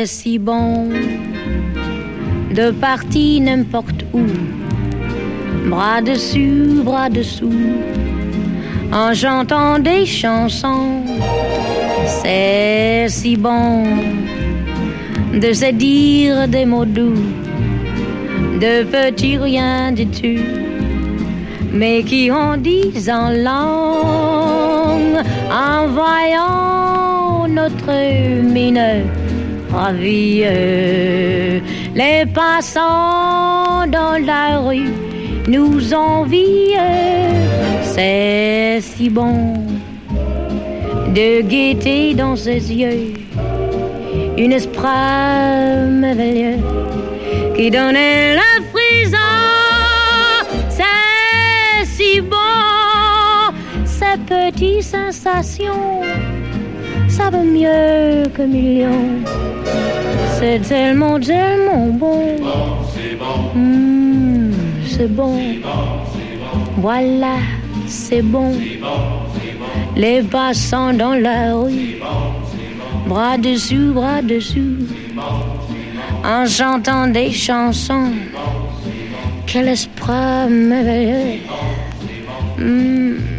si bon de partir n'importe où, bras dessus, bras dessous, en chantant des chansons. C'est si bon de se dire des mots doux, de petits rien du tout, mais qui en disent en langue, en voyant notre mine ravie. Les passants dans la rue nous envient. C'est si bon de guetter dans ses yeux une espoir merveilleux qui donnait la frisson. C'est si bon, ces petites sensations, ça vaut mieux que millions. C'est tellement, tellement bon. C'est bon, c'est bon. Voilà, c'est bon. Les passants dans la rue, bras dessus, en chantant des chansons. Quel espoir merveilleux.